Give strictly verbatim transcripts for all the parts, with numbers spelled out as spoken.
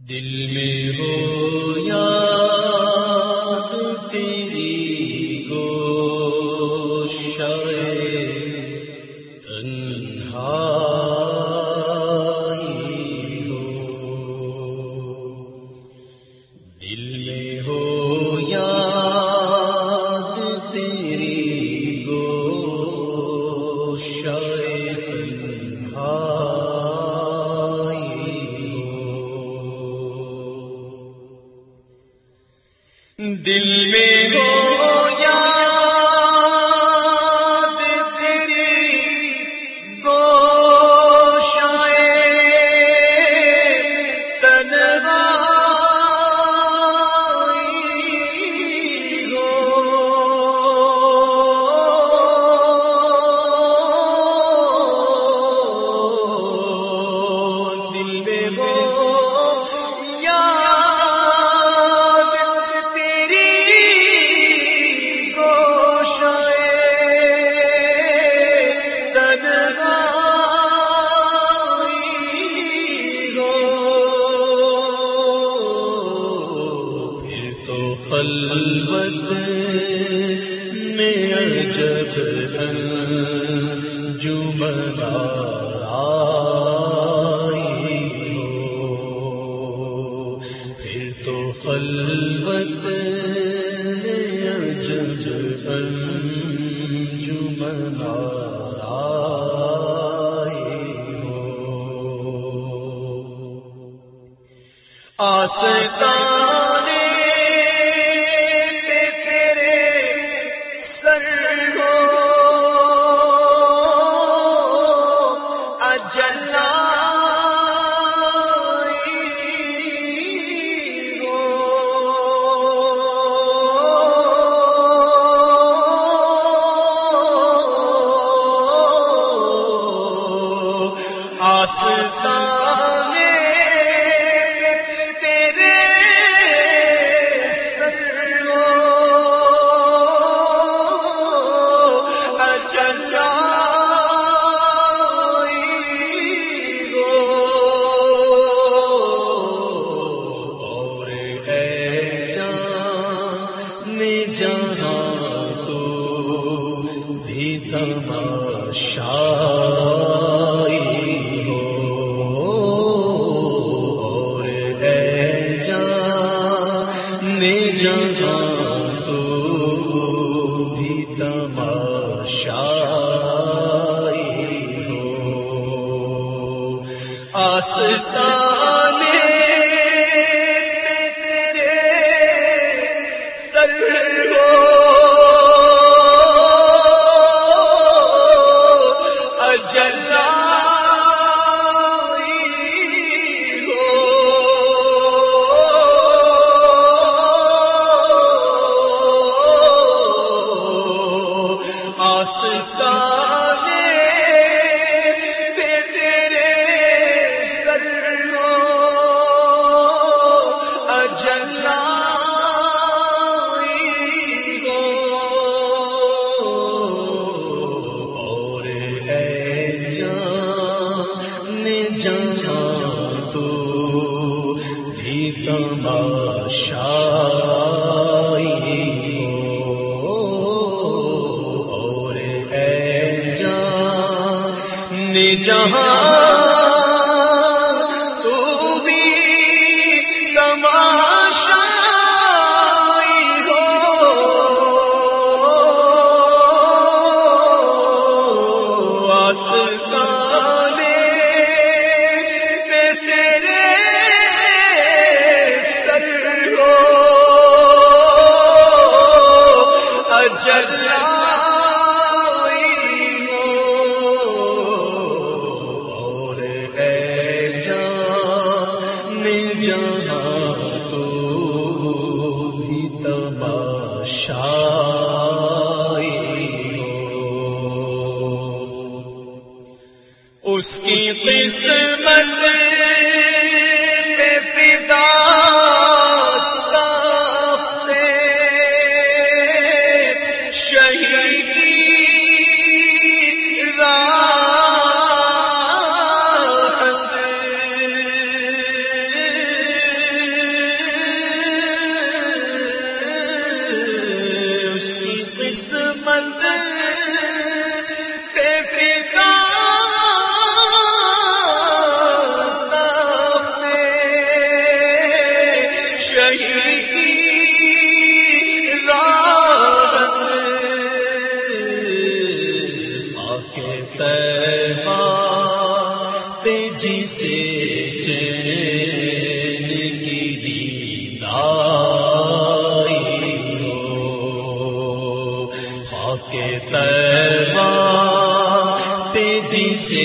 دل میں ہو یاد تیری گوشائے تنہائی ہو، دل میں ہو یاد تیری گوشائے دل میں ہو یاد تیری گوشائے تنہائی ہو، دل میں ہو خلوت میں عجب انجمن آئی ہو، پھر تو خلوت میں عجب انجمن آئی ہو، آستانے آستانے تیرے سرو اجلائی ہو، اور اے جان جہاں تو بھی تماشائی ہو، جہاں تو بھی تماشائی ہو، آستانے تیرے سر ہو اجلا آستانے تیرے سر ہو اجلائی ہو، اور اے جان جہاں تو بھی تماشائی جہاں تو بھی تماشائی ہو، آستانے تیرے سر ہو اجلا جہاں تو بھی تماشائی ہو، اس کی قسمت میں فدا تاختے شہیدی راہ قسمت پہ فدا شہید کی راحت خاک طیبہ پہ جسے چین کی دید آئی ہو، خاک طیبہ پہ جسے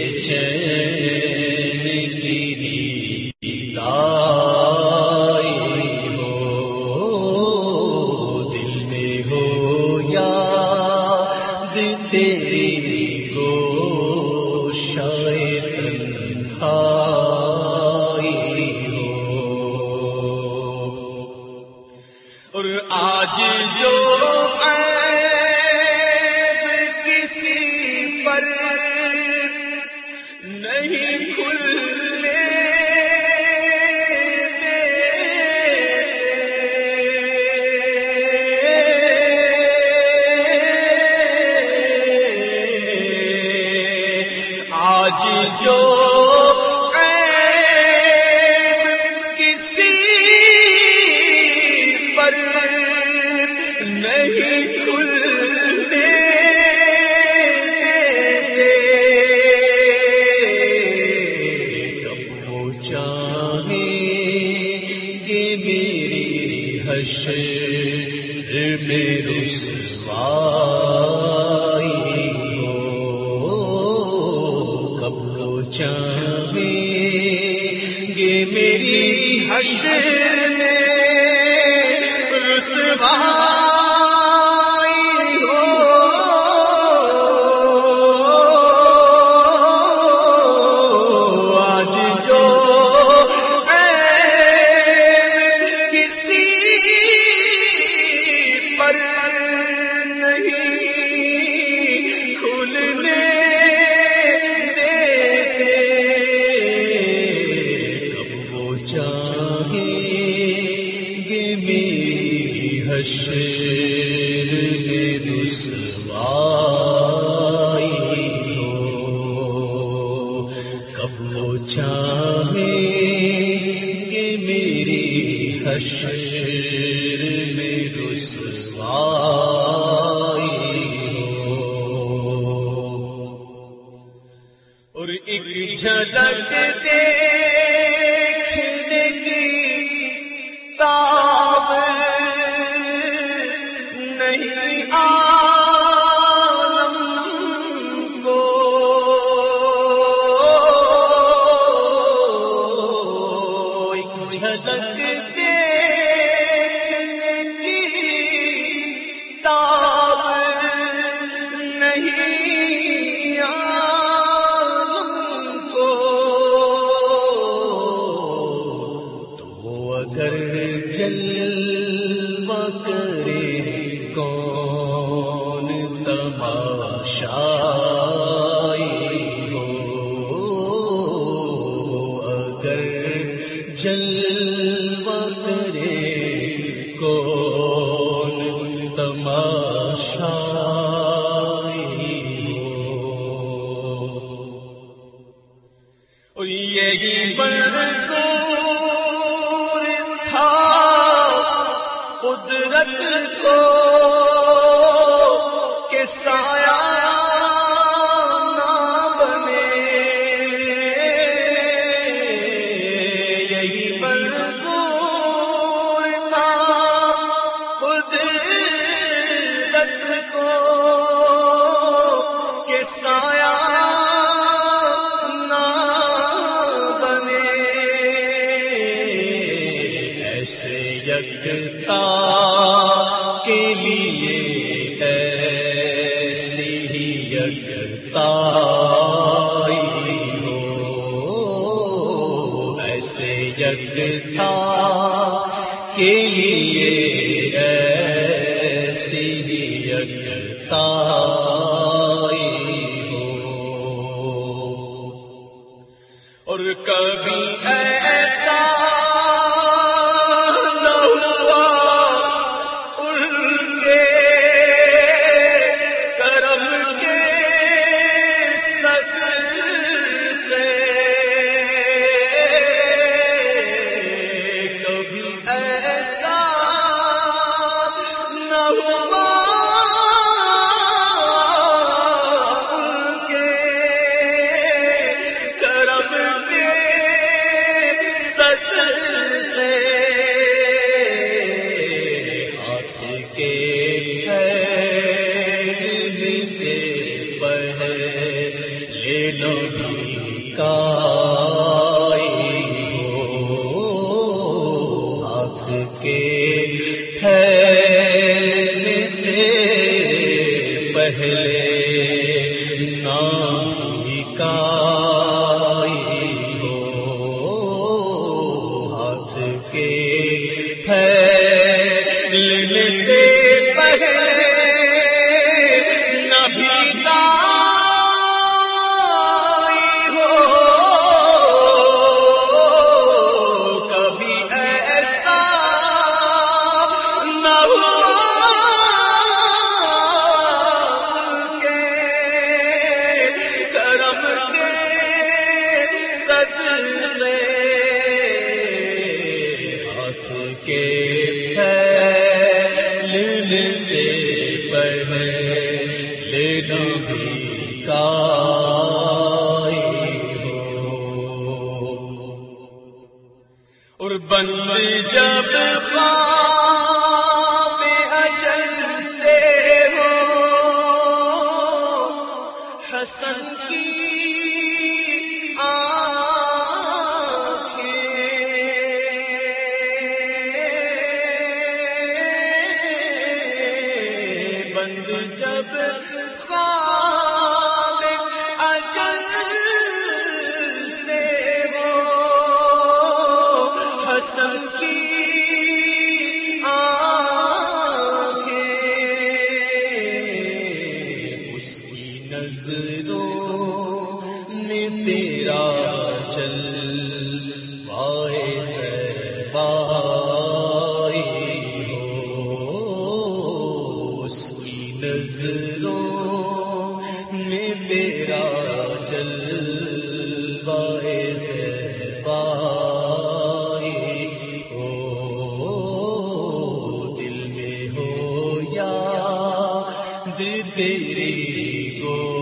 چین کی دید آئی ہو، دل میں ہو یاد تیری گوشائے تنہائی ہو، اور آج جو عیب کسی پر نہیں کھلنے آج جو عیب کسی پر نہیں کھلنے کب وہ چاہیں گے میری حشر میں رسوائی چاہیں گے میری حشر میں رسوائی ہو، آج جو عیب کسی پر نہیں کھلنے چاہیں گے میری حشر میں رسوائی ہو، کب وہ چاہیں گے میری حشر میں رسوائی ہو، اور ایک جھلک دے تاب نہیں عالم کو، ایک جھلک دیکھنے کی تاب نہیں عالم کو، تو اگر جلوہ کرے کون تماشائی ہو، اگر جلوہ کرے کون تماشائی ہو، اور یہی منظور تھا قدرت کو کہ سایہ نہ بنے، یہی منظور تھا قدرت کو کہ سایہ نہ بنے، ایسے یکتا کے لیے ایسی ہی یکتائی ہو، ایسے یکتا کے لیے ایسی ہی یکتائی ہو، اور کبھی ایسا نہ ہوا ان کے سے پہلے نام ہی کائی ہو، ہاتھ کے پھیلنے سے پہلے نبی کائی ہو، کبھی ایسا نہ ہوا کے کرم کے صدقے، ہاتھ کے پھیلنے سے پہلے نبی کائی ہو، اور بند جب خواب اجل سے ہو، حسن کی بند جب خواب اجل سے ہو، حسن کی آنکھیں، اس کی نظروں میں تیرا جلوائے طیبہ نظروں میں تیرا جلوہ زیبائی ہو، دل میں ہو یاد تیری گو